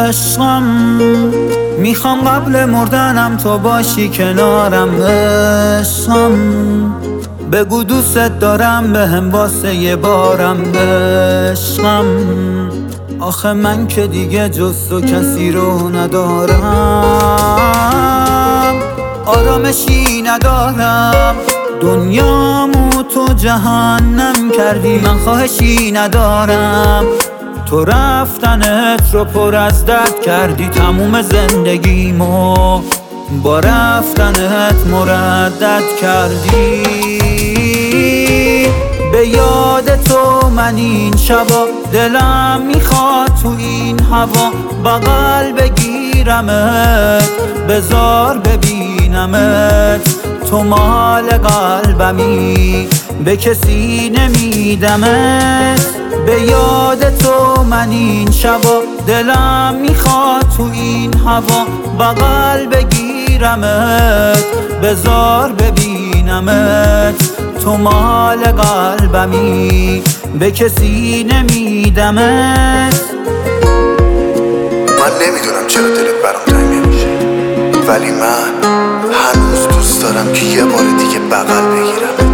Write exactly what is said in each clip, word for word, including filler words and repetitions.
عشقم، میخوام قبل مردنم تو باشی کنارم عشقم. بگو دوست دارم بهم واسه یه بارم عشقم. آخه من که دیگه جز تو کسی رو ندارم، آرامشی ندارم، دنیامو تو جهنم کردی، من خواهشی ندارم. تو رفتنت رو پر از درد کردی، تموم زندگیمو با رفتنت مردد کردی. به یاد تو من این شبا دلم میخواد تو این هوا بغل بگیرمت، بذار ببینمت، تو مال قلبمی به کسی نمیدمت. به یاد تو من این شبا دلم میخواد تو این هوا بغل بگیرمت، بذار ببینمت، تو مال قلبمی به کسی نمیدمت. من نمیدونم چرا دلت برام تنگ نمیشه، ولی من هنوز دوست دارم که یه بار دیگه بغل بگیرمت.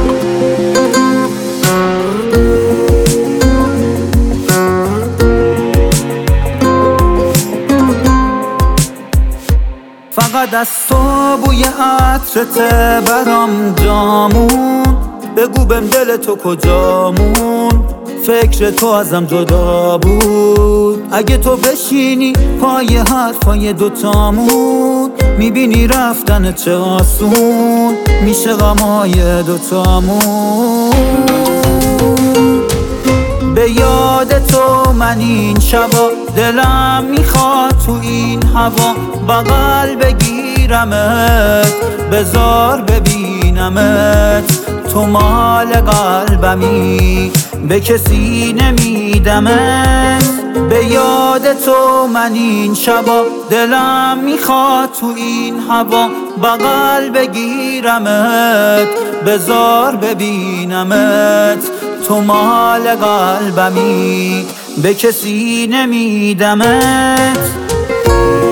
فقط از تو بوی عطرت برام جامون، بگو بهم دل تو کجامون، فکر تو ازم جدا بود. اگه تو بشینی پای حرفای دوتامون، میبینی رفتن چه آسون میشه غمای دوتامون. به یاد تو من این شبا دلم میخواد تو این هوا بغل بگیرمت، بذار ببینمت، تو مال قلبمی به کسی نمیدمت. به یاد تو من این شبا دلم میخواد تو این هوا بغل بگیرمت، بذار ببینمت، تو مال قلبمی به کسی نمیدمت.